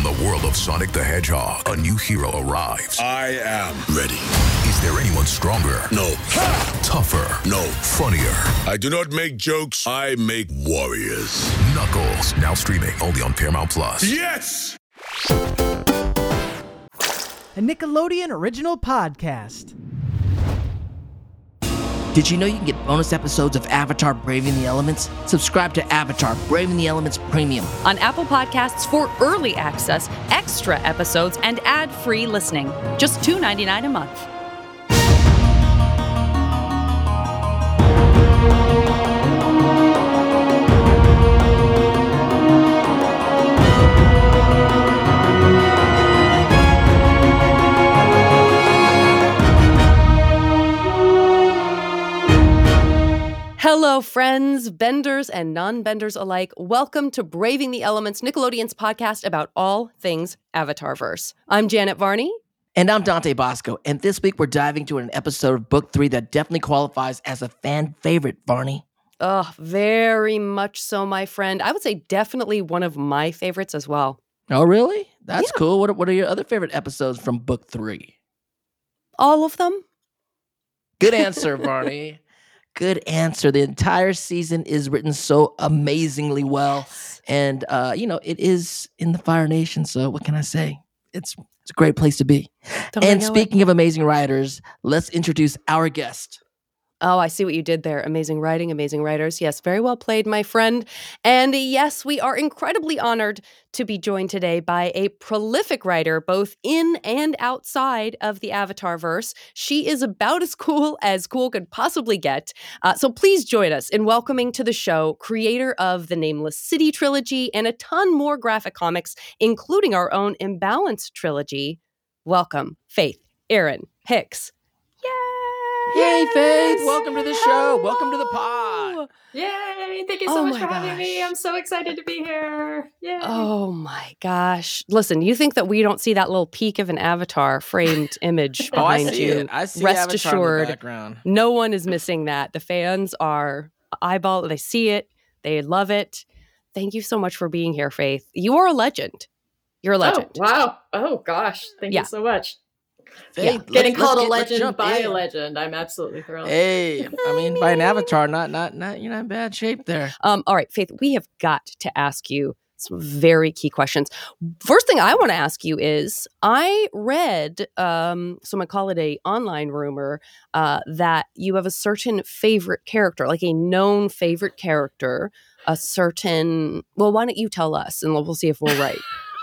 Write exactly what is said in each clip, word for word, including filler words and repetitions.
the world of Sonic the Hedgehog, a new hero arrives. I am ready. Is there anyone stronger? No. Ha! Tougher? No. Funnier? I do not make jokes. I make warriors. Knuckles, now streaming only on Paramount Plus. Yes! A Nickelodeon original podcast. Did you know you can get bonus episodes of Avatar Braving the Elements? Subscribe to Avatar Braving the Elements Premium on Apple Podcasts for early access, extra episodes, and ad-free listening. Just two dollars and ninety-nine cents a month. Hello, friends, benders and non-benders alike. Welcome to Braving the Elements, Nickelodeon's podcast about all things Avatarverse. I'm Janet Varney. And I'm Dante Bosco. And this week we're diving to an episode of Book three that definitely qualifies as a fan favorite, Varney. Oh, very much so, my friend. I would say definitely one of my favorites as well. Oh, really? That's yeah. cool. What are, what are your other favorite episodes from Book three? All of them. Good answer, Varney. Good answer. The entire season is written so amazingly well. Yes. And, uh, you know, it is in the Fire Nation, so what can I say? It's, it's a great place to be. Don't and speaking it. of amazing writers, let's introduce our guest. Oh, I see what you did there. Amazing writing, amazing writers. Yes, very well played, my friend. And yes, we are incredibly honored to be joined today by a prolific writer, both in and outside of the Avatarverse. She is about as cool as cool could possibly get. Uh, so please join us in welcoming to the show creator of the Nameless City trilogy and a ton more graphic comics, including our own Imbalanced trilogy. Welcome, Faith Erin Hicks. Yay, Faith! Welcome to the show. Welcome to the pod. Yay! Thank you so oh much for gosh. having me. I'm so excited to be here. Yay! Oh my gosh! Listen, you think that we don't see that little peek of an Avatar framed image oh, I behind see you? It. I see Rest Avatar assured, in the background. No one is missing that. The fans are eyeball. They see it. They love it. Thank you so much for being here, Faith. You are a legend. You're a legend. Oh, wow! Oh gosh! Thank yeah. you so much. Faith, yeah. Getting called get, a legend by in. a legend. I'm absolutely thrilled. Hey, I mean, by an avatar, not, not, not, you're not in bad shape there. Um, all right, Faith, we have got to ask you some very key questions. First thing I want to ask you is, I read, um, so I'm going to call it a online rumor, uh, that you have a certain favorite character, like a known favorite character, a certain, well, why don't you tell us and we'll see if we're right.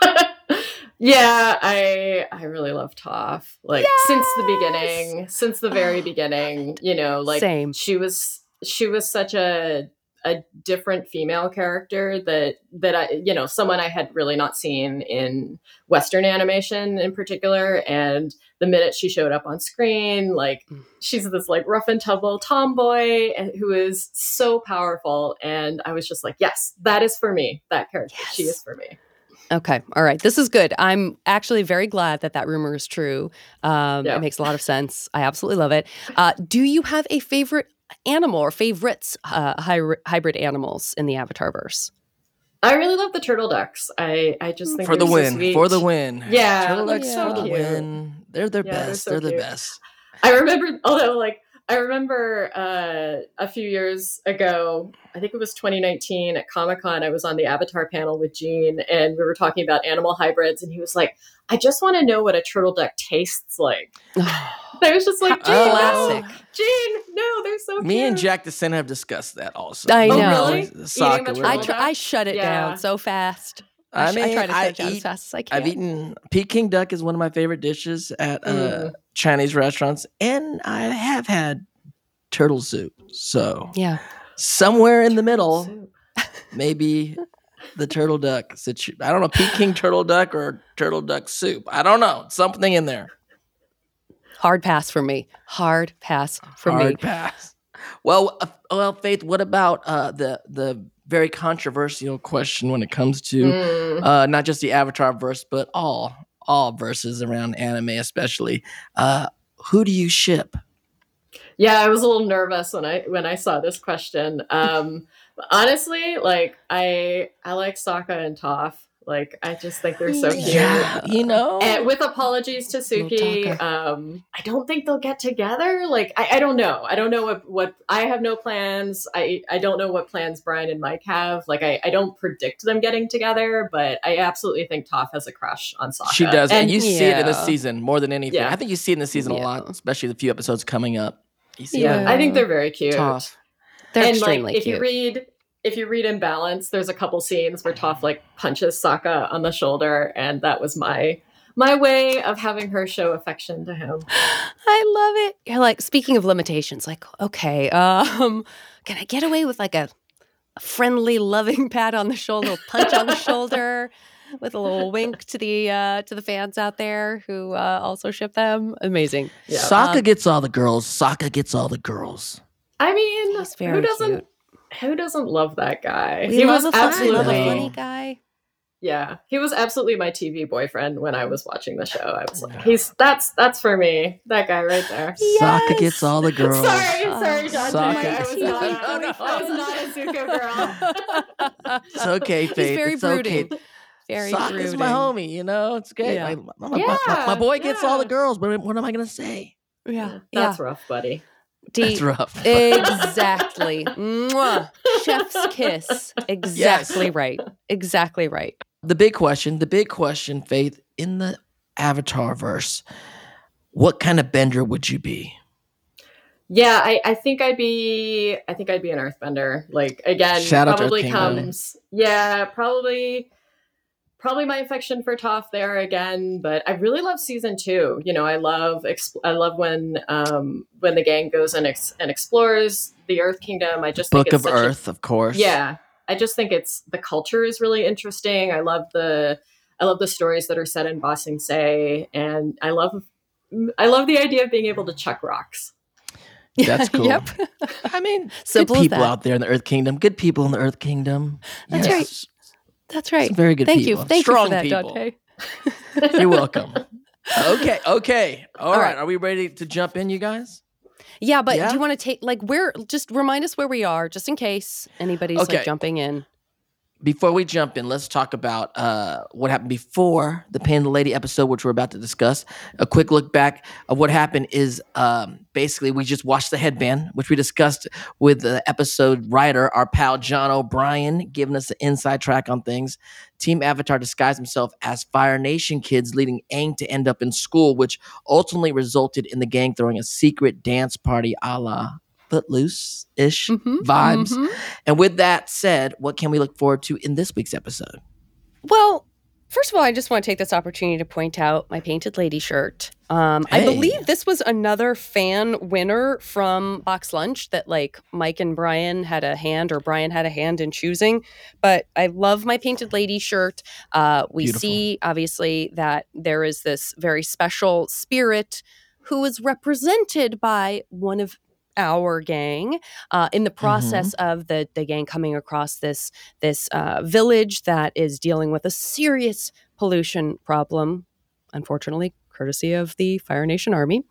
Yeah, I I really love Toph. Like yes! since the beginning, since the very beginning, you know, like Same. she was she was such a a different female character that that I you know, someone I had really not seen in Western animation in particular. And the minute she showed up on screen, like she's this like rough and tumble tomboy who is so powerful. And I was just like, yes, that is for me. That character, yes. She is for me. Okay. All right. This is good. I'm actually very glad that that rumor is true. Um, yeah. It makes a lot of sense. I absolutely love it. Uh, do you have a favorite animal or favorites, uh, hy- hybrid animals in the Avatarverse? I really love the turtle ducks. I, I just think for the they're win, so sweet. for the win. Yeah, turtle ducks yeah. for the cute. win. They're their yeah, best. They're, so they're the cute. best. I remember, although like I remember uh, a few years ago, I think it was twenty nineteen at Comic-Con, I was on the Avatar panel with Gene and we were talking about animal hybrids and he was like, I just want to know what a turtle duck tastes like. I was just like, Gene, Classic. no, Gene, no, they're so cute. Me and Jack DeSena have discussed that also. I know. Oh, really? The soccer, Eating the I, turtle tr- duck? I shut it Yeah. down so fast. I, I, mean, I try to shut I it down eat, as fast as I can. I've eaten Peking duck is one of my favorite dishes at uh, Mm. Chinese restaurants, and I have had turtle soup. So Yeah. somewhere in the middle, maybe the turtle duck situ- I don't know, Peking turtle duck or turtle duck soup. I don't know. Something in there. Hard pass for me. Hard pass for Hard me. pass. Well, uh, well, Faith, what about uh, the the very controversial question when it comes to Mm. uh, not just the Avatar verse, but all all verses around anime, especially. Uh, who do you ship? Yeah, I was a little nervous when I when I saw this question. Um, honestly, like I I like Sokka and Toph. Like, I just think they're so cute. Yeah, you know. And with apologies to Suki, Little um, I don't think they'll get together. Like, I, I don't know. I don't know what, what I have no plans. I, I don't know what plans Brian and Mike have. Like, I, I don't predict them getting together, but I absolutely think Toph has a crush on Sokka. She does, and, and you see it in this yeah. season more than anything. Yeah. I think you see it in the season Yeah. a lot, especially the few episodes coming up. You see Yeah, it. I think they're very cute. Toph. They're and extremely like, if cute. you read if you read Imbalance, there's a couple scenes where Toph like punches Sokka on the shoulder, and that was my my way of having her show affection to him. I love it. You're like, speaking of limitations, like, okay, um, can I get away with like a, a friendly, loving pat on the shoulder, punch on the shoulder, with a little wink to the uh, to the fans out there who uh, also ship them? Amazing. Yeah. Sokka Um, gets all the girls. Sokka gets all the girls. I mean, He's very who doesn't cute. who doesn't love that guy? We he love was a fun, absolutely love a absolutely- funny guy. yeah, he was absolutely my T V boyfriend when I was watching the show. I was like, Yeah. he's that's that's for me. That guy right there. Sokka gets all the girls. Sorry, Oh, sorry, Dante. Sokka- I was not. I was, I was not a Zuko girl. It's okay, Faith. He's very it's brooding. okay. Very Sokka's brooding. my homie, you know? It's good. Yeah. Like, my, my- my- Yeah, my boy gets all the yeah. girls. What, what am I going to say? Yeah, That's yeah. rough, buddy. D- That's rough. Exactly. Mwah. Chef's kiss. Exactly right. Exactly right. The big question, the big question, Faith, in the Avatar verse, what kind of bender would you be? Yeah, I, I think I'd be I think I'd be an earthbender. Like again, Shout out to probably Earth Kingdom. comes yeah, probably probably my affection for Toph there again, but I really love season two. You know, I love exp- I love when um when the gang goes and ex- and explores the Earth Kingdom. I just Book think of it's such a- Earth, of course. yeah, I just think it's the culture is really interesting. I love the I love the stories that are set in Ba Sing Se, and I love I love the idea of being able to chuck rocks. That's cool. Yep. I mean, Simple good as people that. out there in the Earth Kingdom. Good people in the Earth Kingdom. That's Yes. right. That's right. Some very good Thank people. you. Thank Strong you for that, people. Dante. You're welcome. Okay, okay. All, All right. right. Are we ready to jump in, you guys? Yeah, but Yeah? do you want to take like where? Just remind us where we are, just in case anybody's Okay. like jumping in. Before we jump in, let's talk about uh, what happened before the Pain of the Lady episode, which we're about to discuss. A quick look back of what happened is um, basically we just watched the headband, which we discussed with the episode writer, our pal John O'Brien, giving us an inside track on things. Team Avatar disguised himself as Fire Nation kids, leading Aang to end up in school, which ultimately resulted in the gang throwing a secret dance party a la Footloose-ish Mhm, vibes. mhm. And with that said, what can we look forward to in this week's episode? Well, first of all, I just want to take this opportunity to point out my Painted Lady shirt. Um, I Hey. believe this was another fan winner from Box Lunch that like Mike and Brian had a hand, or Brian had a hand in choosing. But I love my Painted Lady shirt. Uh, we Beautiful. see obviously that there is this very special spirit who is represented by one of our gang uh, in the process of the the gang coming across this this uh, village that is dealing with a serious pollution problem, unfortunately courtesy of the Fire Nation Army,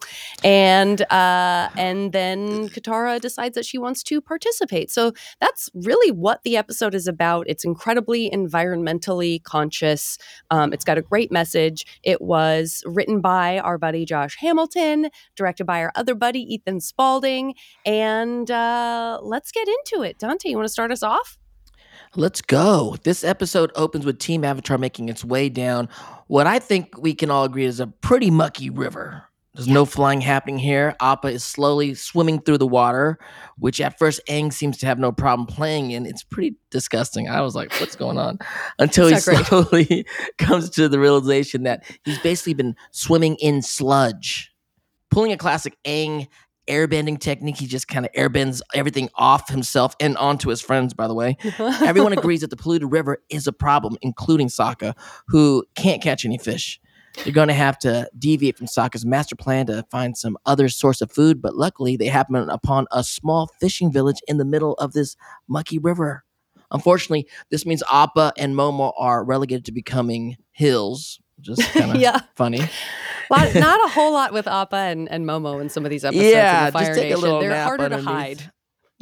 and uh, and then Katara decides that she wants to participate. So that's really what the episode is about. It's incredibly environmentally conscious. Um, it's got a great message. It was written by our buddy Josh Hamilton, directed by our other buddy Ethan Spalding, and uh, let's get into it. Dante, you want to start us off? Let's go. This episode opens with Team Avatar making its way down what I think we can all agree is a pretty mucky river. There's no flying happening here. Appa is slowly swimming through the water, which at first Aang seems to have no problem playing in. It's pretty disgusting. I was like, what's going on? Until he It's not great. slowly comes to the realization that he's basically been swimming in sludge. Pulling a classic Aang airbending technique, he just kind of airbends everything off himself and onto his friends, by the way. Everyone agrees that the polluted river is a problem, including Sokka, who can't catch any fish. You're going to have to deviate from Sokka's master plan to find some other source of food, but luckily they happen upon a small fishing village in the middle of this mucky river. Unfortunately, this means Appa and Momo are relegated to becoming hills. Just kind of Yeah. funny. Lot, not a whole lot with Appa and, and Momo in some of these episodes. Yeah, of the Fire just take a Nation. little They're nap harder to underneath. hide. Yeah.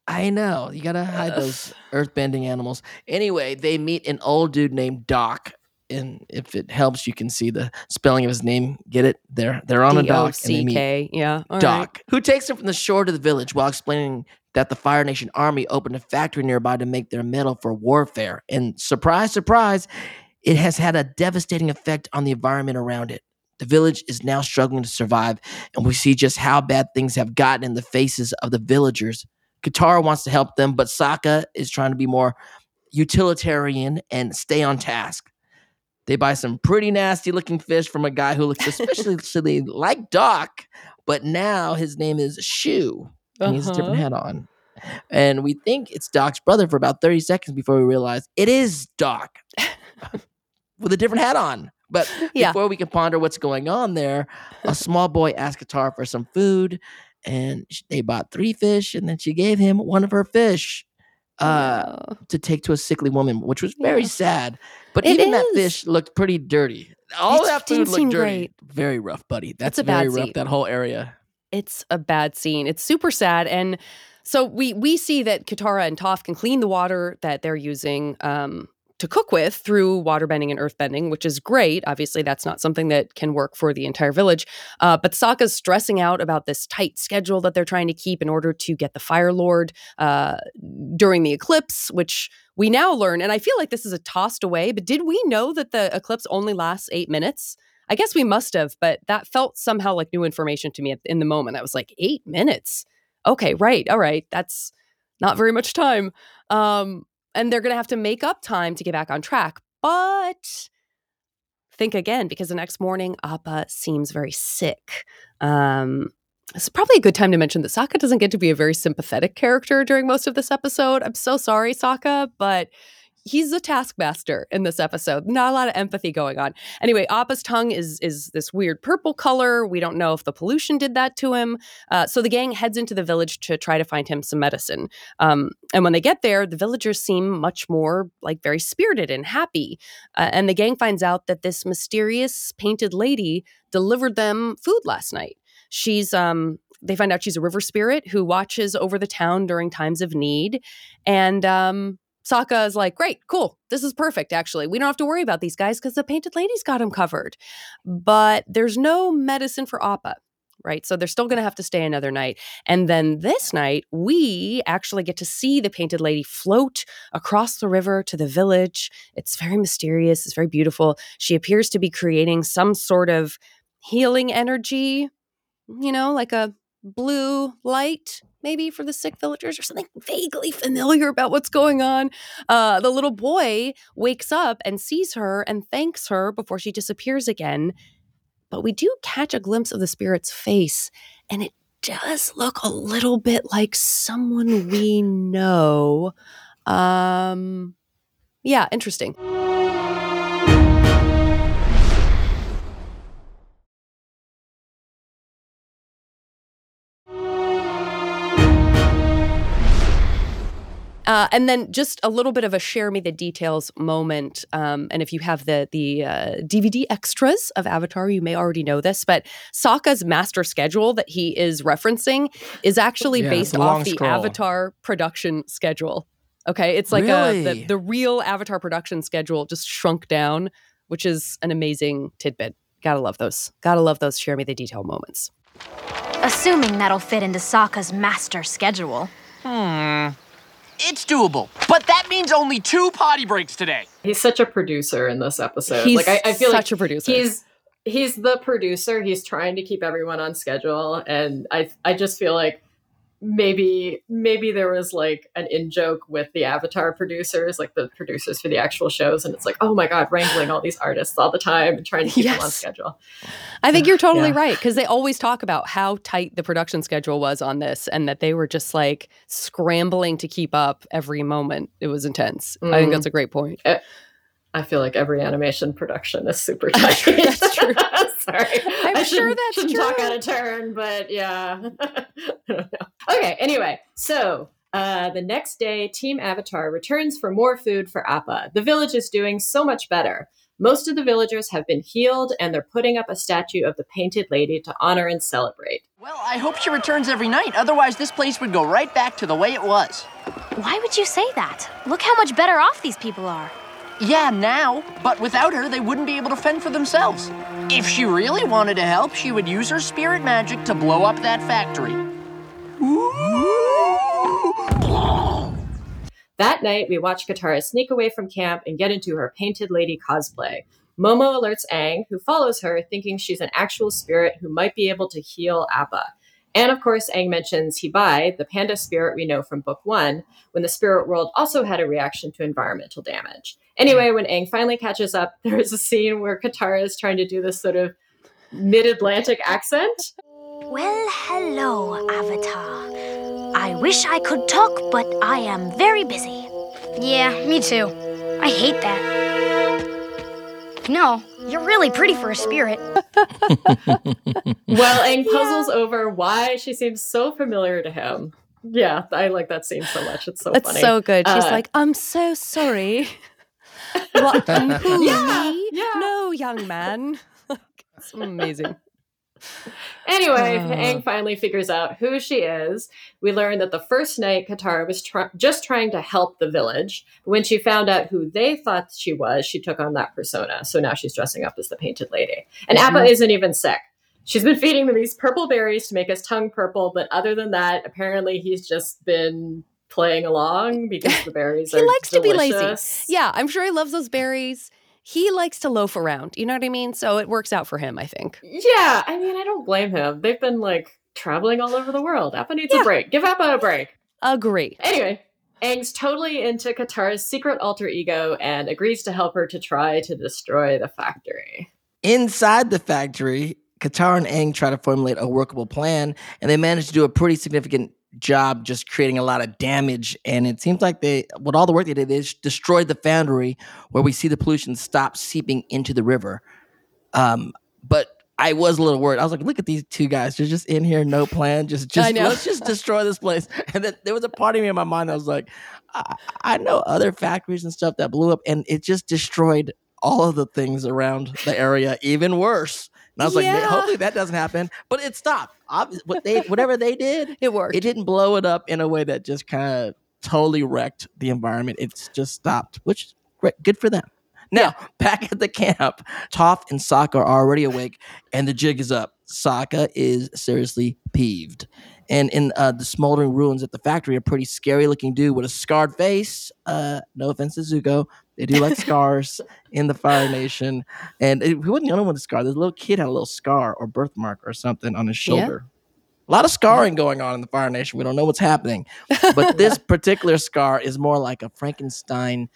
I know. You gotta hide those earthbending animals. Anyway, they meet an old dude named Doc. And if it helps, you can see the spelling of his name. Get it? They're they're on a D O dock. C K, yeah. All Doc, right. who takes them from the shore to the village while explaining that the Fire Nation army opened a factory nearby to make their metal for warfare. And surprise, surprise, it has had a devastating effect on the environment around it. The village is now struggling to survive, and we see just how bad things have gotten in the faces of the villagers. Katara wants to help them, but Sokka is trying to be more utilitarian and stay on task. They buy some pretty nasty looking fish from a guy who looks suspiciously like Doc, but now his name is Shu, and he has a different Uh-huh. hat on. And we think it's Doc's brother for about thirty seconds before we realize it is Doc with a different hat on. But Yeah. before we can ponder what's going on there, a small boy asked Katara for some food, and sh- they bought three fish, and then she gave him one of her fish uh, Yeah. to take to a sickly woman, which was very Yeah. sad. But It even that is. fish looked pretty dirty. All It that didn't food seem looked dirty. great. Very rough, buddy. That's a very bad rough, scene. that whole area. It's a bad scene. It's super sad. And so we we see that Katara and Toph can clean the water that they're using um, to cook with through waterbending and earthbending, which is great. Obviously, that's not something that can work for the entire village. Uh, but Sokka's stressing out about this tight schedule that they're trying to keep in order to get the Fire Lord uh, during the eclipse, which we now learn. And I feel like this is a tossed away, but did we know that the eclipse only lasts eight minutes? I guess we must have, but that felt somehow like new information to me at- in the moment. I was like, eight minutes? Okay, right. All right. That's not very much time. Um, and they're going to have to make up time to get back on track. But think again, because the next morning, Appa seems very sick. Um, it's probably a good time to mention that Sokka doesn't get to be a very sympathetic character during most of this episode. I'm so sorry, Sokka, but he's a taskmaster in this episode. Not a lot of empathy going on. Anyway, Appa's tongue is is this weird purple color. We don't know if the pollution did that to him. Uh, so the gang heads into the village to try to find him some medicine. Um, and when they get there, the villagers seem much more like very spirited and happy. Uh, and the gang finds out that this mysterious painted lady delivered them food last night. She's um they find out she's a river spirit who watches over the town during times of need. And um Sokka is like, great, cool. This is perfect, actually. We don't have to worry about these guys because the painted lady's got him covered. But there's no medicine for Appa, right? So they're still going to have to stay another night. And then this night, we actually get to see the painted lady float across the river to the village. It's very mysterious. It's very beautiful. She appears to be creating some sort of healing energy, you know, like a blue light, maybe for the sick villagers or something vaguely familiar about what's going on. Uh, the little boy wakes up and sees her and thanks her before she disappears again. But we do catch a glimpse of the spirit's face, and it does look a little bit like someone we know. Um, yeah, interesting. Uh, and then just a little bit of a share me the details moment. Um, and if you have the the uh, D V D extras of Avatar, you may already know this, but Sokka's master schedule that he is referencing is actually Yeah, based it's a long off the scroll. Avatar production schedule. Okay, it's like Really? a, the, the real Avatar production schedule just shrunk down, which is an amazing tidbit. Gotta love those. Gotta love those share me the detail moments. Assuming that'll fit into Sokka's master schedule. Hmm. It's doable, but that means only two potty breaks today. He's such a producer in this episode. He's like I, I feel such like a producer. He's he's the producer. He's trying to keep everyone on schedule, and I I just feel like maybe maybe there was like an in joke with the Avatar producers, like the producers for the actual shows, and it's like, oh my god, wrangling all these artists all the time and trying to keep them on Yes. schedule. I think you're totally Yeah. right, because they always talk about how tight the production schedule was on this and that they were just like scrambling to keep up every moment. It was intense. I think Mm. that's a great point. I feel like every animation production is super tight. That's true. Sorry. I'm I sure shouldn't- that's shouldn't true. talk out of turn, but yeah. I don't know. Okay, anyway, so uh, the next day, Team Avatar returns for more food for Appa. The village is doing so much better. Most of the villagers have been healed, and they're putting up a statue of the Painted Lady to honor and celebrate. Well, I hope she returns every night. Otherwise, this place would go right back to the way it was. Why would you say that? Look how much better off these people are. Yeah, now. But without her, they wouldn't be able to fend for themselves. If she really wanted to help, she would use her spirit magic to blow up that factory. That night, we watch Katara sneak away from camp and get into her Painted Lady cosplay. Momo alerts Aang, who follows her, thinking she's an actual spirit who might be able to heal Appa. And of course, Aang mentions Hibai, the panda spirit we know from Book One, when the spirit world also had a reaction to environmental damage. Anyway, when Aang finally catches up, there is a scene where Katara is trying to do this sort of mid-Atlantic accent. Well, hello, Avatar. I wish I could talk, but I am very busy. Yeah, me too. I hate that. No, you're really pretty for a spirit. Well, Aang puzzles over why she seems so familiar to him. Yeah, I like that scene so much. It's so It's funny. so good. She's Uh, like, I'm so sorry. What? Who, Yeah, me? yeah. No, young man. It's amazing. Anyway, Uh. Aang finally figures out who she is. We learn that the first night, Katara was try- just trying to help the village. But when she found out who they thought she was, she took on that persona. So now she's dressing up as the Painted Lady. And Mm-hmm. Appa isn't even sick. She's been feeding him these purple berries to make his tongue purple. But other than that, apparently he's just been playing along because the berries He are likes to be delicious. lazy. Yeah, I'm sure he loves those berries. He likes to loaf around. You know what I mean? So it works out for him, I think. Yeah, I mean, I don't blame him. They've been, like, traveling all over the world. Appa needs Yeah. a break. Give Appa a break. Agree. Anyway, Aang's totally into Katara's secret alter ego and agrees to help her to try to destroy the factory. Inside the factory, Katara and Aang try to formulate a workable plan, and they manage to do a pretty significant job just creating a lot of damage. And it seems like they, with all the work they did, they just destroyed the foundry where we see the pollution stop seeping into the river. Um, but I was a little worried. I was like, look at these two guys. They're just in here, no plan. Just, just I know. let's just destroy this place. And then there was a part of me in my mind that was like, I, I know other factories and stuff that blew up, and it just destroyed all of the things around the area even worse. And I was like, Yeah. hopefully that doesn't happen. But it stopped. Obvi- what they, whatever they did, It worked. it didn't blow it up in a way that just kind of totally wrecked the environment. It's just stopped, which is great. Good for them. Now, back at the camp, Toph and Sokka are already awake, and the jig is up. Sokka is seriously peeved. And in uh, the smoldering ruins at the factory, a pretty scary-looking dude with a scarred face. Uh, no offense to Zuko. They do like scars in the Fire Nation. And it, he wasn't the only one with a scar. This little kid had a little scar or birthmark or something on his Yeah. shoulder. A lot of scarring going on in the Fire Nation. We don't know what's happening. But this particular scar is more like a Frankenstein-ish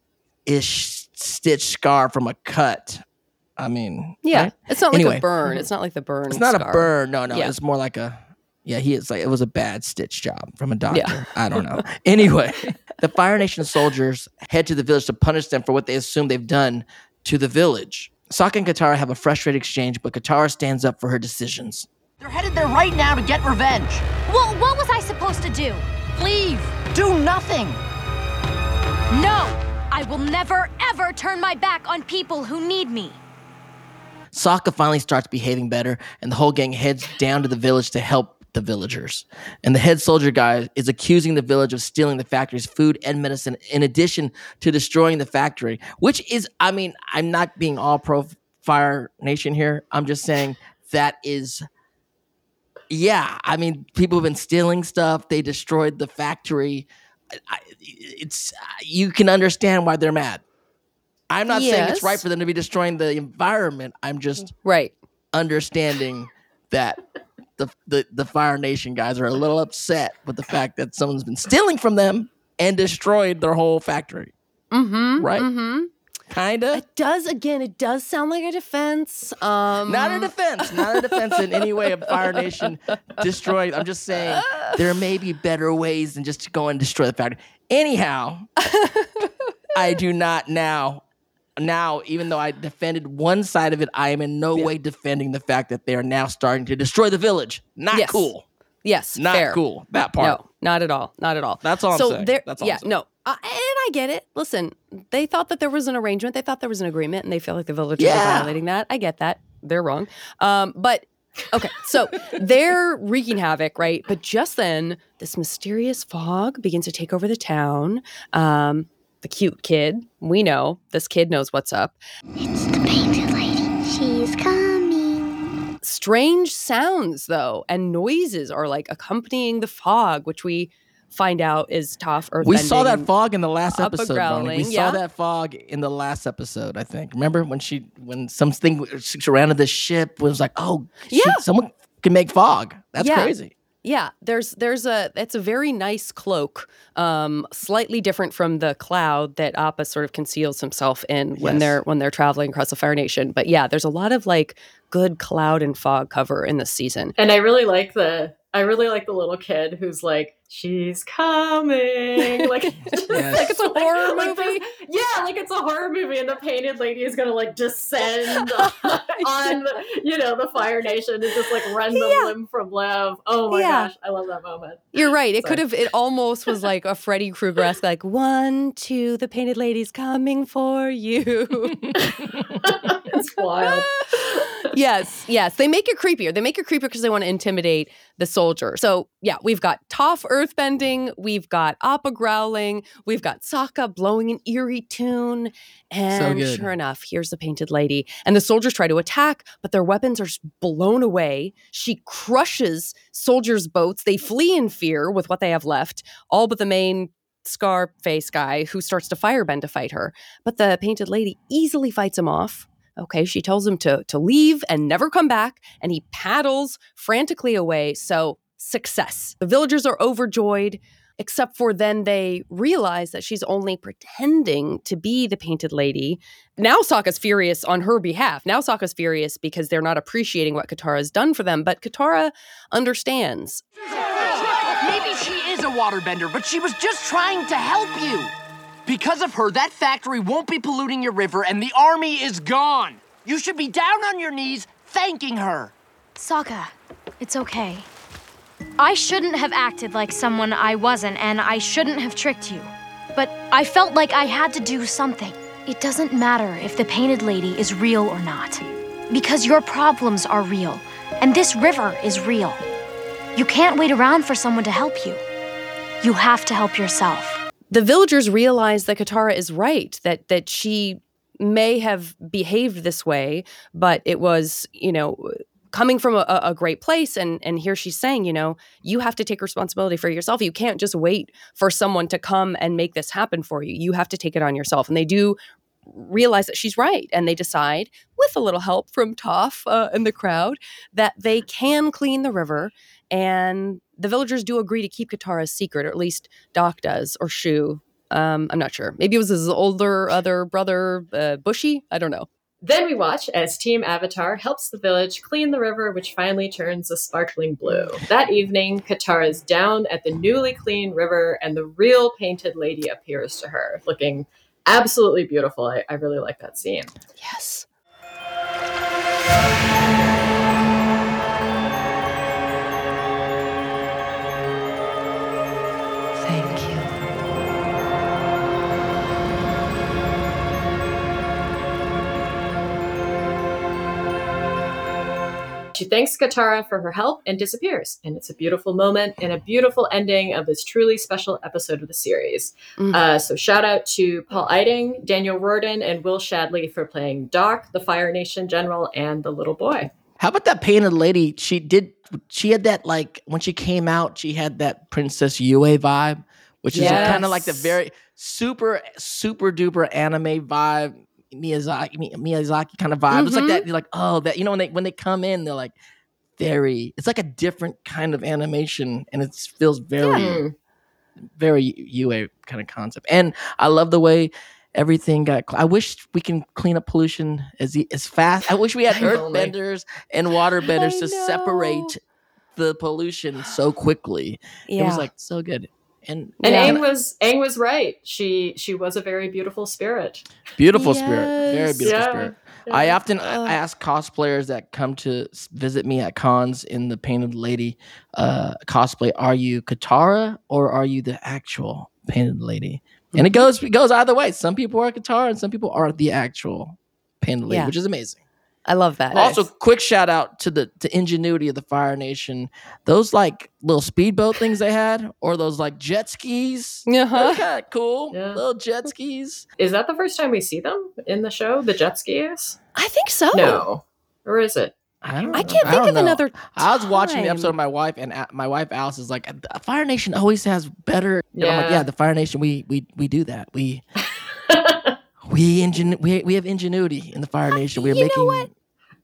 stitch scar from a cut. I mean, Yeah. right? It's not Anyway. like a burn. It's not like the burn. It's not scar. a burn. No, no. Yeah. It's more like a, yeah, he is like, it was a bad stitch job from a doctor. Yeah. I don't know. Anyway, the Fire Nation soldiers head to the village to punish them for what they assume they've done to the village. Sokka and Katara have a frustrated exchange, but Katara stands up for her decisions. They're headed there right now to get revenge. Well, what was I supposed to do? Leave. Do nothing. No! I will never, ever turn my back on people who need me. Sokka finally starts behaving better, and the whole gang heads down to the village to help the villagers. And the head soldier guy is accusing the village of stealing the factory's food and medicine in addition to destroying the factory, which is, I mean, I'm not being all pro Fire Nation here. I'm just saying that is, yeah, I mean, people have been stealing stuff. They destroyed the factory. I, it's, you can understand why they're mad. I'm not saying it's Yes. right for them to be destroying the environment. I'm just Right. understanding that the, the the Fire Nation guys are a little upset with the fact that someone's been stealing from them and destroyed their whole factory. Mm-hmm. Right? Mm-hmm. Kinda. It does, again, it does sound like a defense. Um, Not a defense. Not a defense in any way of Fire Nation destroyed. I'm just saying there may be better ways than just to go and destroy the factory. Anyhow, I do not now. Now, even though I defended one side of it, I am in no way defending the fact that they are now starting to destroy the village. Not Yes. cool. Yes, Not fair. cool. That part. No, not at all. Not at all. That's all I'm so saying. There, That's all yeah, I'm saying. no. Uh, and I get it. Listen, they thought that there was an arrangement. They thought there was an agreement, and they feel like the villagers Yeah. are violating that. I get that. They're wrong. Um, but okay, so they're wreaking havoc, right? But just then, this mysterious fog begins to take over the town. Um, the cute kid, we know, this kid knows what's up. It's the painted lady. She's coming. Strange sounds, though, and noises are like accompanying the fog, which we find out is Toph earthbending. We saw that fog in the last up a episode, Barney. We growling, yeah. saw that fog in the last episode, I think. Remember when she, when something surrounded the ship, was like, oh, Yeah. shoot, someone can make fog. That's Yeah. crazy. Yeah, there's there's a it's a very nice cloak, um, slightly different from the cloud that Appa sort of conceals himself in when Yes. they're when they're traveling across the Fire Nation. But yeah, there's a lot of like good cloud and fog cover in this season. And I really like the I really like the little kid who's like, she's coming. Like, just Yes. Like it's a horror like movie. this- yeah, like it's a horror movie, and the painted lady is gonna like descend on the, you know, the Fire Nation and just like run them Yeah. limb from limb. Oh my Yeah. gosh, I love that moment. You're right. It Sorry. could have. It almost was like a Freddy Krueger-esque, like one, two, the painted lady's coming for you. It's wild. yes, yes. They make it creepier. They make it creepier because they want to intimidate the soldier. So yeah, we've got Toph earthbending, we've got Appa growling, we've got Sokka blowing an eerie tune, and good. sure enough, here's the painted lady. And the soldiers try to attack, but their weapons are blown away. She crushes soldiers' boats. They flee in fear with what they have left, all but the main scar face guy who starts to firebend to fight her. But the painted lady easily fights him off. Okay, she tells him to, to leave and never come back, and he paddles frantically away. So, success. The villagers are overjoyed, except for then they realize that she's only pretending to be the painted lady. Now Sokka's furious on her behalf. Now Sokka's furious because they're not appreciating what Katara has done for them, but Katara understands. Maybe she is a waterbender, but she was just trying to help you. Because of her, that factory won't be polluting your river and the army is gone. You should be down on your knees thanking her. Sokka, it's okay. I shouldn't have acted like someone I wasn't, and I shouldn't have tricked you. But I felt like I had to do something. It doesn't matter if the painted lady is real or not. Because your problems are real, and this river is real. You can't wait around for someone to help you. You have to help yourself. The villagers realize that Katara is right, that that she may have behaved this way, but it was, you know, coming from a, a great place. And, and here she's saying, you know, you have to take responsibility for yourself. You can't just wait for someone to come and make this happen for you. You have to take it on yourself. And they do realize that she's right. And they decide, with a little help from Toph uh, and the crowd, that they can clean the river. And the villagers do agree to keep Katara's secret, or at least Doc does, or Shu. Um, I'm not sure. Maybe it was his older other brother, uh, Bushy. I don't know. Then we watch as Team Avatar helps the village clean the river, which finally turns a sparkling blue. That evening, Katara's down at the newly cleaned river, and the real painted lady appears to her, looking absolutely beautiful. I, I really like that scene. Yes. Thank you. She thanks Katara for her help and disappears. And it's a beautiful moment and a beautiful ending of this truly special episode of the series. Mm. Uh, so shout out to Paul Eiding, Daniel Rorden, and Will Shadley for playing Doc, the Fire Nation general, and the little boy. How about that painted lady? She did, she had that, like, when she came out, she had that Princess Yue vibe, which is Yes. kind of like the very super, super duper anime vibe. Miyazaki, Mi- Miyazaki kind of vibe. It's like Mhm. that. You're like, oh, that, you know, when they when they come in, they're like very. It's like a different kind of animation, and it feels very, Mm. very U A kind of concept. And I love the way everything got. Cl- I wish we can clean up pollution as e- as fast. I wish we had If only. earthbenders and waterbenders I to know. separate the pollution so quickly. Yeah. It was like so good. And, And Yeah. Aang was Aang was right. She she was a very beautiful spirit. beautiful spirit, very Yes. beautiful Yeah. spirit. Yeah. I often Ugh. ask cosplayers that come to s- visit me at cons in the Painted Lady uh, cosplay, are you Katara or are you the actual Painted Lady? And it goes it goes either way. Some people are Katara and some people are the actual Panda Lady, Yeah. which is amazing. I love that. Nice. Also, quick shout out to the to ingenuity of the Fire Nation. Those like little speedboat things they had, or those like jet skis. Uh-huh. They're kind of cool. Yeah. Little jet skis. Is that the first time we see them in the show? The jet skis? I think so. No. Or is it? I, don't I know. can't think don't of know. another I was watching the time. episode of my wife, and A- my wife Alice is like, "Fire Nation always has better." And I'm like, Yeah. "Yeah, the Fire Nation, we we we do that. We we ingen- we we have ingenuity in the Fire Nation. We're you know making." what?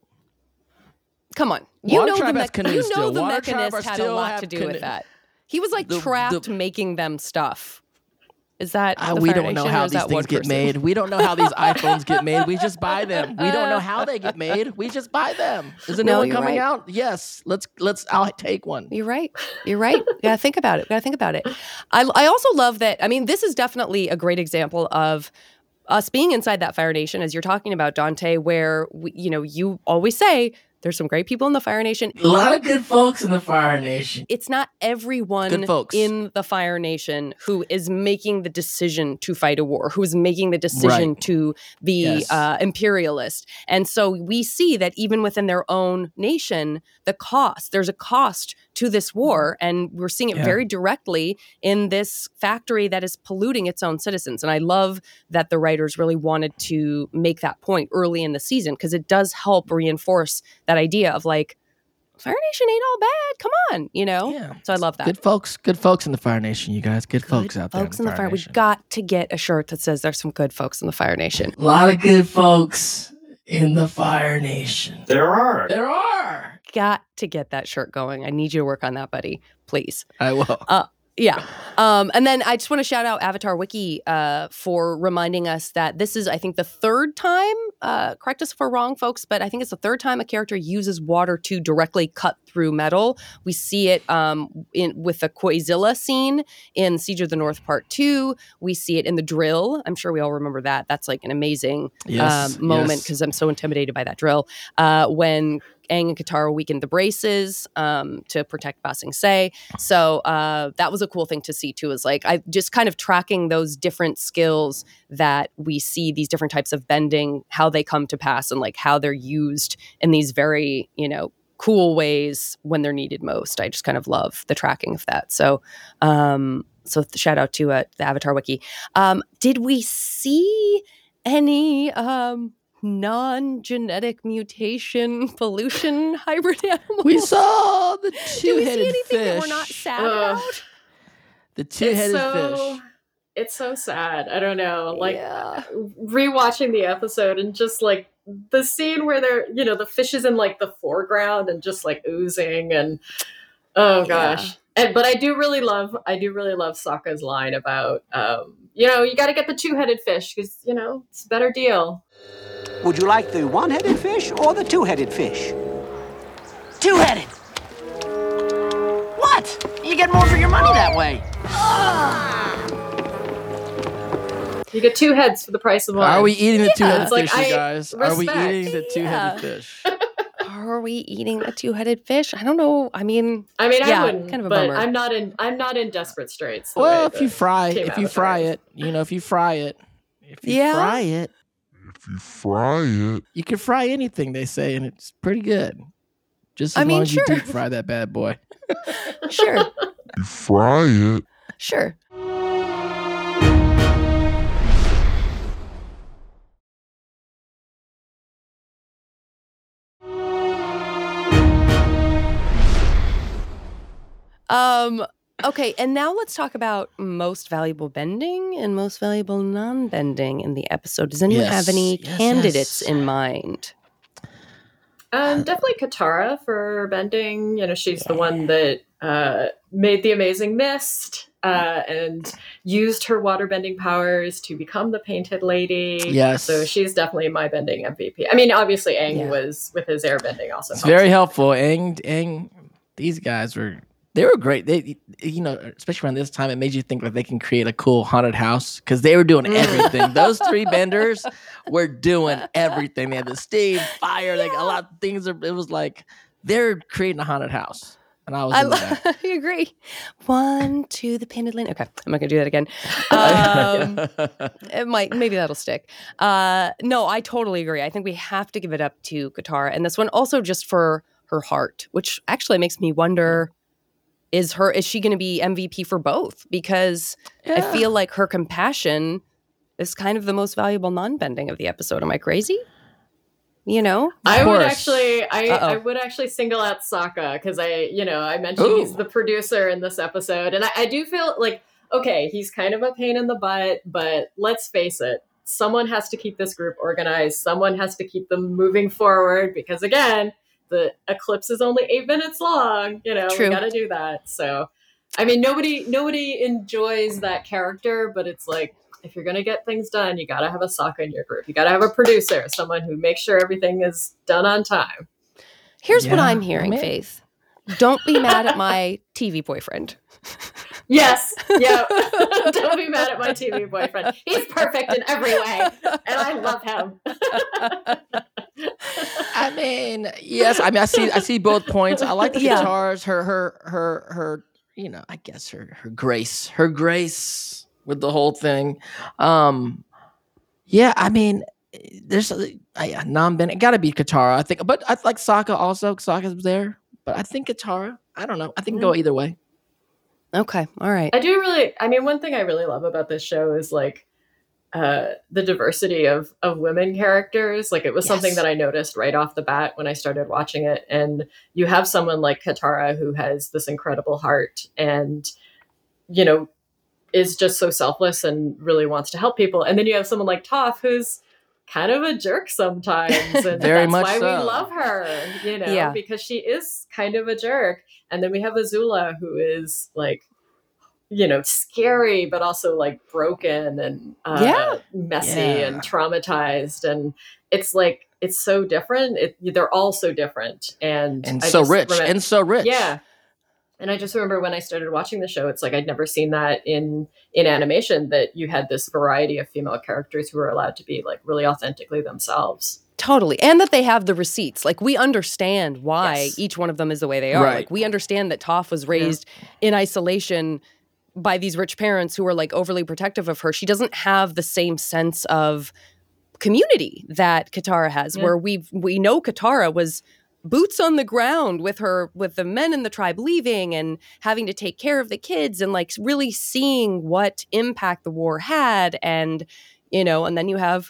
Come on. You Water know Tribe the has mech- canoes you know still. the Water Tribe Mechanist are had a still lot have to do cano- with that. He was like The- trapped the- making them stuff. Is that Uh, the we Fire don't know Nation, or how is these that things one get person? made. We don't know how these iPhones get made. We just buy them. We don't know how they get made. We just buy them. Is a new No, one you're coming right. out? Yes. Let's let's. I'll take one. You're right. You're right. You gotta think about it. Gotta think about it. I, I also love that. I mean, this is definitely a great example of us being inside that Fire Nation, as you're talking about, Dante, where we, you know, you always say there's some great people in the Fire Nation. A lot of good folks in the Fire Nation. It's not everyone Good folks. in the Fire Nation who is making the decision to fight a war, who is making the decision Right. to be Yes. uh, imperialist. And so we see that even within their own nation, the cost, there's a cost to this war. And we're seeing it Yeah. very directly in this factory that is polluting its own citizens. And I love that the writers really wanted to make that point early in the season, because it does help reinforce that idea of like, Fire Nation ain't all bad. Come on, you know? Yeah. So I love that. Good folks. Good folks in the Fire Nation. You guys. Good, Good folks out there. folks in the Fire. Nation. We've got to get a shirt that says there's some good folks in the Fire Nation. A lot of good folks in the Fire Nation. There are. There are. Got to get that shirt going. I need you to work on that, buddy. Please. I will. Uh, yeah. Um, and then I just want to shout out Avatar Wiki uh, for reminding us that this is, I think, the third time, uh, correct us if we're wrong, folks, but I think it's the third time a character uses water to directly cut through metal. We see it um, in with the Quazilla scene in Siege of the North Part two. We see it in the drill. I'm sure we all remember that. That's like an amazing Yes, um, moment, yes. because I'm so intimidated by that drill. Uh, when Aang and Katara weakened the braces um, to protect Ba Sing Se. So uh, that was a cool thing to see too, is like I just kind of tracking those different skills that we see, these different types of bending, how they come to pass, and like how they're used in these very, you know, cool ways when they're needed most. I just kind of love the tracking of that. So um, so shout out to uh, the Avatar Wiki. Um, did we see any um, non-genetic mutation pollution hybrid animals? We saw the Did we see two-headed anything fish. that we're not sad Ugh. about? The It's two-headed so, fish. it's so sad. I don't know. Like Yeah. rewatching the episode and just like the scene where they're, you know, the fish is in like the foreground and just like oozing and oh gosh. And but I do really love I do really love Sokka's line about um, you know, you gotta get the two-headed fish because, you know, it's a better deal. Would you like the one-headed fish or the two-headed fish? Two-headed. What? You get more for your money that way. You get two heads for the price of one. Are we eating the two-headed It's like, fish, you I guys? Are we respect. eating the two-headed Yeah. fish? Are we eating a two-headed fish? I don't know. I mean, I mean, Yeah, I wouldn't, kind of a but bummer. I'm not in. I'm not in desperate straits. the Well, way if you that fry, Team if you Avatar fry is. it, you know, if you fry it, if you Yeah. fry it, If you fry it, you can fry anything, they say, and it's pretty good. Just as I mean, long as you sure. deep fry that bad boy. sure, you fry it. sure. Um. Okay, and now let's talk about most valuable bending and most valuable non-bending in the episode. Does anyone Yes, have any yes, candidates yes. in mind? Um, definitely Katara for bending. You know, she's the one that uh, made the amazing mist uh, and used her water bending powers to become the Painted Lady. Yes. So she's definitely my bending M V P. I mean, obviously Aang Yeah. was with his air bending also. It's helps. very helpful. Aang, Aang, these guys were they were great. They, you know, especially around this time, it made you think like they can create a cool haunted house because they were doing everything. Those three benders were doing everything. They had the steam, fire, like a lot of things. Are, it was like they're creating a haunted house. And I was I, into lo- that. I agree. One to the painted lane. Okay, I'm not gonna do that again. Um, it might, maybe that'll stick. Uh, no, I totally agree. I think we have to give it up to Katara, and this one also just for her heart, which actually makes me wonder: is her is she going to be M V P for both? Because Yeah. I feel like her compassion is kind of the most valuable non-bending of the episode. Am I crazy? You know, I would course. actually, I, Uh-oh. I would actually single out Sokka because I, you know, I mentioned Ooh. he's the producer in this episode, and I, I do feel like, okay, he's kind of a pain in the butt, but let's face it, someone has to keep this group organized. Someone has to keep them moving forward because, again, the eclipse is only eight minutes long. You know, True. we got to do that. So, I mean, nobody, nobody enjoys that character, but it's like, if you're going to get things done, you got to have a Sokka in your group. You got to have a producer, someone who makes sure everything is done on time. here's what Yeah. I'm hearing, Man. Faith. Don't be mad at my T V boyfriend. Yes. Yeah. Don't be mad at my T V boyfriend. He's perfect in every way, and I love him. I mean, yes. I mean, I see. I see both points. I like the Yeah. guitars. Her, her, her, her. You know, I guess her, her grace, her grace with the whole thing. Um, yeah. I mean, there's a, a non-Ben. It got to be Katara, I think. But I like Sokka also. Sokka's there, but I think Katara. I don't know. I think go either way. Okay, all right. I do really, I mean, one thing I really love about this show is like uh, the diversity of, of women characters. Like it was something Yes. that I noticed right off the bat when I started watching it. And you have someone like Katara who has this incredible heart and, you know, is just so selfless and really wants to help people. And then you have someone like Toph who's kind of a jerk sometimes. And Very that's much why so. we love her, you know, Yeah. because she is kind of a jerk. And then we have Azula who is like, you know, scary, but also like broken and uh, Yeah. messy Yeah. and traumatized. And it's like, it's so different. It, they're all so different. And, And I so just rich. remem- And so rich. yeah. And I just remember when I started watching the show, it's like I'd never seen that in in animation, that you had this variety of female characters who were allowed to be like really authentically themselves. Totally. And that they have the receipts. Like we understand why Yes. each one of them is the way they are. Right. Like we understand that Toph was raised in isolation by these rich parents who were like overly protective of her. She doesn't have the same sense of community that Katara has, Yeah. where we we know Katara was boots on the ground with her, with the men in the tribe leaving and having to take care of the kids and like really seeing what impact the war had. And, you know, and then you have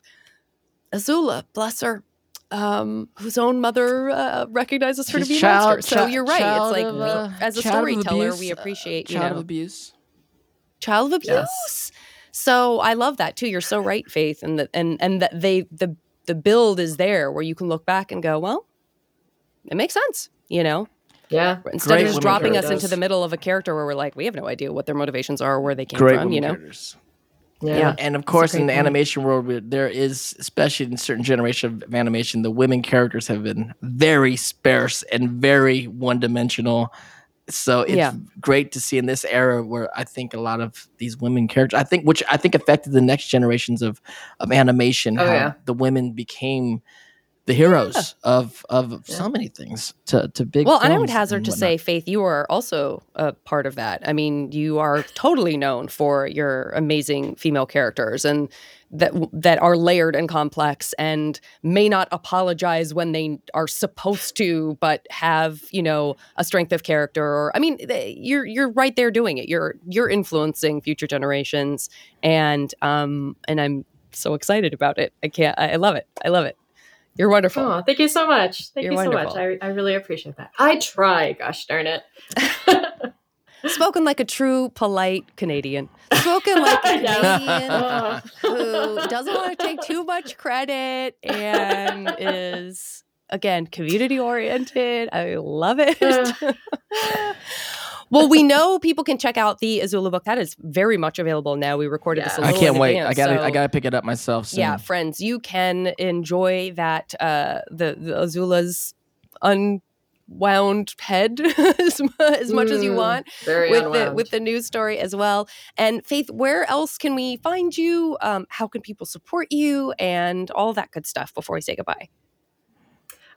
Azula, bless her, um, whose own mother uh, recognizes her to She's be a child- monster. So chi- you're right. child It's like, of, we, uh, as a child of storyteller, abuse, we uh, appreciate, you child know, of abuse. child of abuse. Yes. So I love that too. You're so right, Faith, and that and and that they the the build is there where you can look back and go, well, it makes sense, you know. Yeah. Instead Great of just women dropping us characters. into the middle of a character where we're like, we have no idea what their motivations are or where they came Great from, women you know. characters. Yeah. Yeah. And of course, great in the point. animation world, we- there is, especially in certain generation of animation, the women characters have been very sparse and very one-dimensional. So it's Yeah. great to see in this era where I think a lot of these women characters, I think, which I think affected the next generations of of animation, Oh, how yeah. the women became the heroes of of so many things to to big. Well, and I would films hazard and to whatnot. say, Faith, you are also a part of that. I mean, you are totally known for your amazing female characters and that that are layered and complex and may not apologize when they are supposed to, but have, you know, a strength of character. Or I mean, they- you're you're right there doing it. You're you're influencing future generations, and um and I'm so excited about it. I can't. I I love it. I love it. You're wonderful. Oh, thank you so much. Thank You're you so wonderful. much. I, I really appreciate that. I try, gosh darn it. Spoken like a true, polite Canadian. Spoken like a Yes. Canadian who doesn't want to take too much credit and is, again, community oriented. I love it. Well, we know people can check out the Azula book. That is very much available now. We recorded this a Yeah. I little can't in wait. advance, I gotta so- I gotta pick it up myself soon. Yeah, friends, you can enjoy that uh, the, the Azula's unwound head as, mu- as much as you Mm, want Very with the unwound. with the news story as well. And Faith, where else can we find you? Um, how can people support you and all that good stuff before we say goodbye?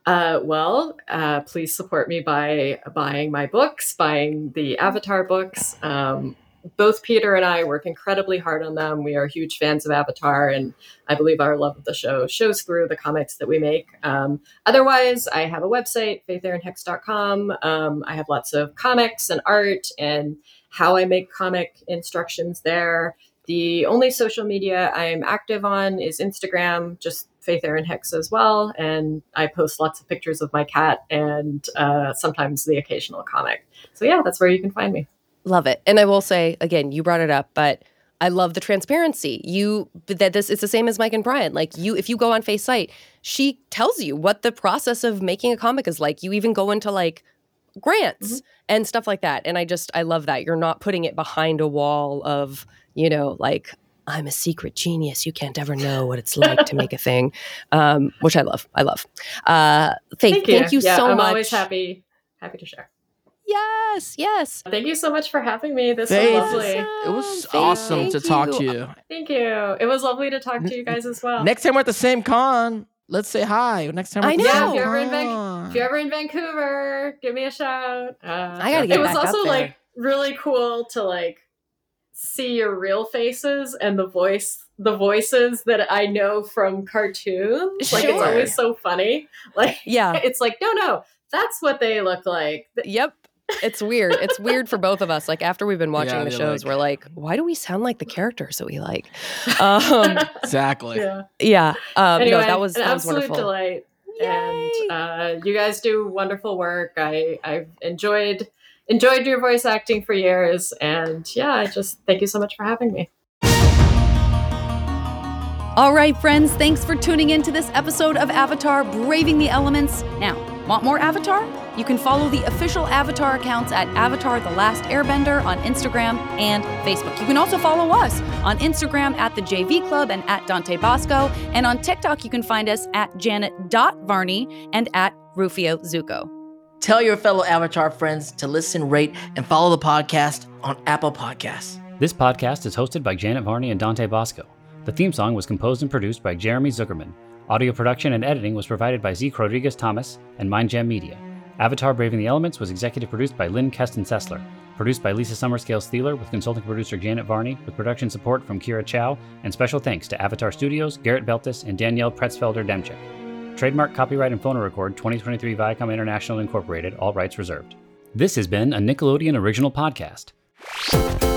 Uh, well, uh, please support me by buying my books, buying the Avatar books. Um, both Peter and I work incredibly hard on them. We are huge fans of Avatar, and I believe our love of the show shows through the comics that we make. Um, otherwise, I have a website, faith erin hicks dot com. Um, I have lots of comics and art and how I make comic instructions there. The only social media I'm active on is Instagram, just Faith Erin Hicks as well. And I post lots of pictures of my cat and uh, sometimes the occasional comic. So yeah, that's where you can find me. Love it. And I will say, again, you brought it up, but I love the transparency. You that this it's the same as Mike and Brian. Like you, if you go on Faith's site, she tells you what the process of making a comic is like. You even go into like grants mm-hmm. and stuff like that. And I just I love that. You're not putting it behind a wall of, you know, like, I'm a secret genius. You can't ever know what it's like to make a thing, um, which I love. I love. Uh, Faith, thank you, thank you yeah, so I'm much. I'm always happy, happy to share. Yes, yes. Thank you so much for having me. This Faith, was lovely. It was Faith, awesome to you. talk to you. Thank you. It was lovely to talk to you guys as well. Next time we're at the same con, let's say hi. Next time we're I at the know. same Yeah, if you're, ever in con. Van- if you're ever in Vancouver, give me a shout. Uh, I gotta get It was back also up there. like really cool to like see your real faces and the voice, the voices that I know from cartoons. Like it's Sure. always so funny. Like Yeah. it's like no, no, that's what they look like. Yep. It's weird. It's weird for both of us. Like after we've been watching Yeah, the they're shows, like- we're like, why do we sound like the characters that we like? Um, Exactly. Yeah. yeah. Um, Anyway, no, that was an that was absolute wonderful. delight. Yay. And uh, you guys do wonderful work. I I've enjoyed enjoyed your voice acting for years, and yeah, I just thank you so much for having me. All right, friends, thanks for tuning in to this episode of Avatar Braving the Elements. Now, want more Avatar? You can follow the official Avatar accounts at Avatar The Last Airbender on Instagram and Facebook. You can also follow us on Instagram at the J V Club and at Dante Bosco. And on TikTok, you can find us at Janet dot Varney and at Rufio Zuko. Tell your fellow Avatar friends to listen, rate, and follow the podcast on Apple Podcasts. This podcast is hosted by Janet Varney and Dante Bosco. The theme song was composed and produced by Jeremy Zuckerman. Audio production and editing was provided by Zeke Rodriguez-Thomas and MindJam Media. Avatar Braving the Elements was executive produced by Lynn Kesten-Sessler. Produced by Lisa Summerscale-Steeler with consulting producer Janet Varney, with production support from Kira Chow, and special thanks to Avatar Studios, Garrett Beltis, and Danielle Pretzfelder-Demchik. Trademark, copyright, and phonorecord twenty twenty-three Viacom International Incorporated, all rights reserved. This has been a Nickelodeon original podcast.